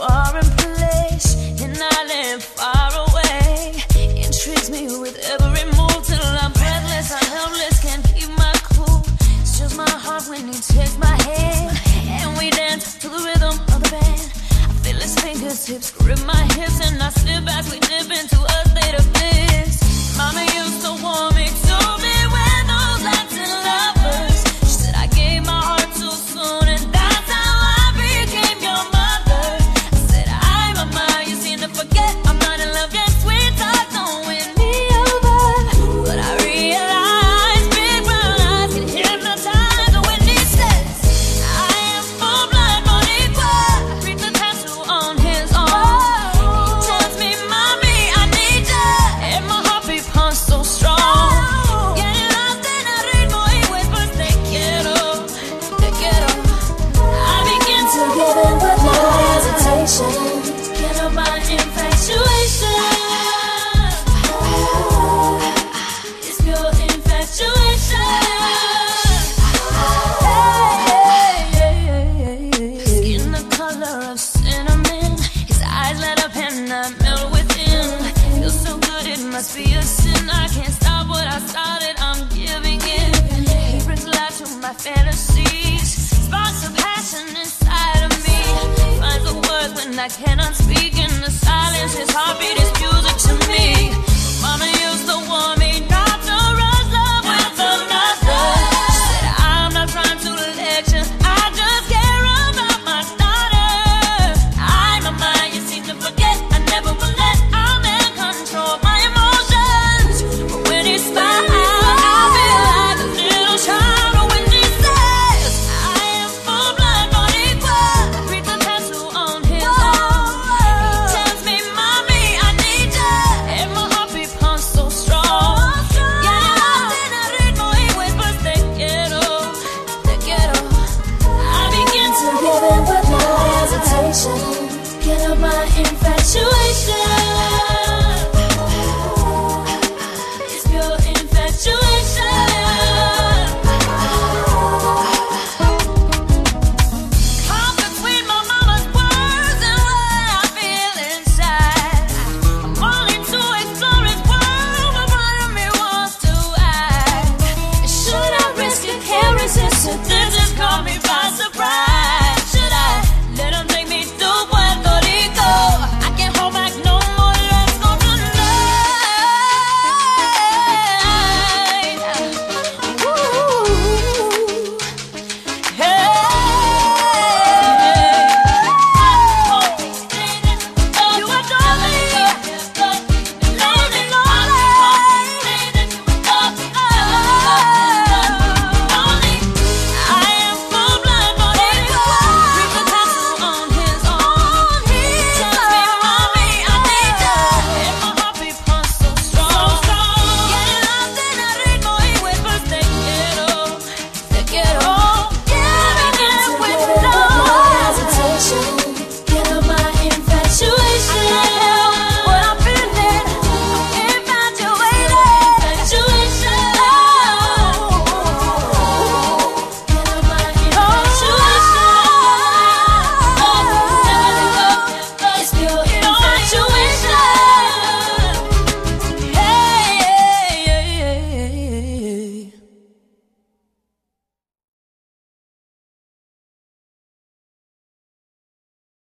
foreign place, an island far away. Intrigues me with every move till I'm breathless, I'm helpless, can't keep my cool. Steals my heart when he takes my hand, and we dance to the rhythm of the band. I feel his fingertips grip my hips, and I slip as we dip into a state of bliss. Mama used to warn me to beware those Latin lovers. She said I gave my heart too soon, and that's how I became your mother. I said, "Ay, mama, you seem to forget I'm not in love yet. Sweet talk don't win me over." But I realized big brown eyes can hypnotize when he says, "I am full-blood Boricua." I read the tattoo on his arm. He tells me, "Mommy, I need ya," and my heartbeat pumps so strong. Getting lost in a ritmo, he whispers, "Te quiero, te quiero." I begin to give in with no hesitation. Get up my infatuation. It's pure infatuation. Skin the color of cinnamon, his eyes light up and I melt within. Feels so good, it must be a sin. I can't stop what I started, I'm giving in. He brings life to my fantasies, sparks of passion inside of me. Finds the words when I cannot